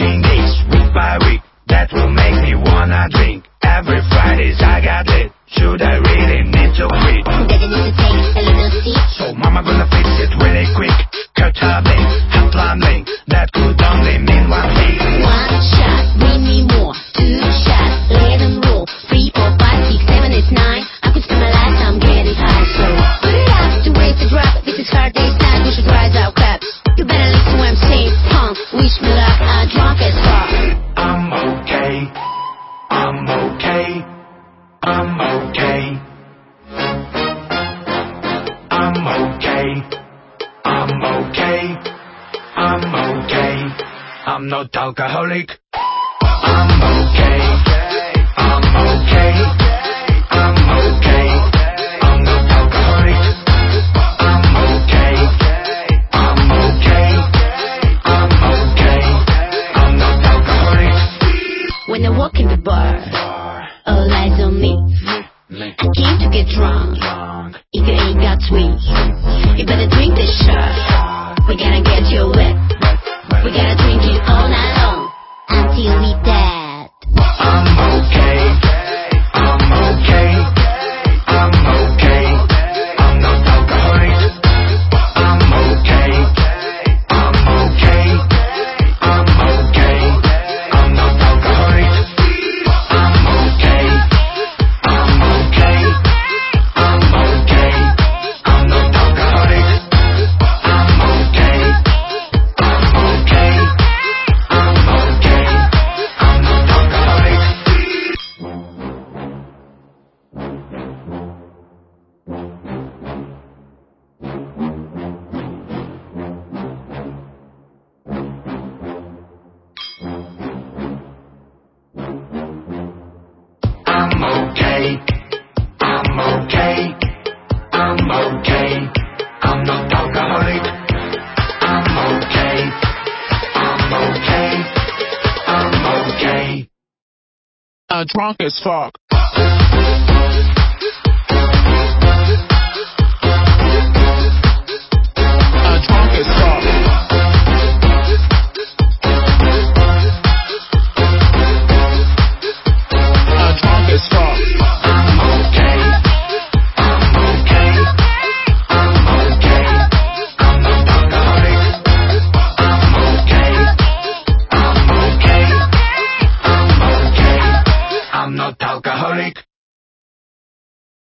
taking this week by week. That will make me wanna drink. Every Fridays I got lit. Should I really need to quit? Does it need to take a little sip? So mama gonna fix it really quick. Curtailing, hot plumbing. That could only mean one thing. One shot, bring me more. Two shots, let them roll. 3, 4, 5, 6, 7, 8, 9. I could spend my lifetime getting high, so put it up to wait to drop. This is hard day's night, we should rise our cups. You better listen when I'm saying punk. Wish me luck, I'm drunk as fuck. I'm okay. I'm okay. I'm okay. I'm okay. I'm okay. I'm okay. I'm not alcoholic. I'm okay. I'm okay. I'm okay. I'm not alcoholic. I'm okay. I'm okay. I'm okay. I'm not alcoholic. When I walk in the bar, all eyes on me. I came to get drunk. If you ain't got sweet, you better drink this shot. We're gonna get you wet. We're gonna drink it all night long until we dead. I'm okay. I'm okay. I'm okay. I'm not alcoholic. I'm okay. I'm okay. I'm okay. I'm not alcoholic. I'm okay. I'm okay. I'm okay. I'm not alcoholic. I'm okay. I'm okay. I'm okay. I'm not alcoholic. I'm okay. I'm okay. I'm okay. I'm not alcoholic. I'm okay. I'm okay. I'm okay. Drunk as fuck. Drunk as fuck. Drunk as fuck. I'm okay. I'm okay. I'm okay. I'm not alcoholic. I'm okay. I'm okay. I'm okay. I'm not alcoholic.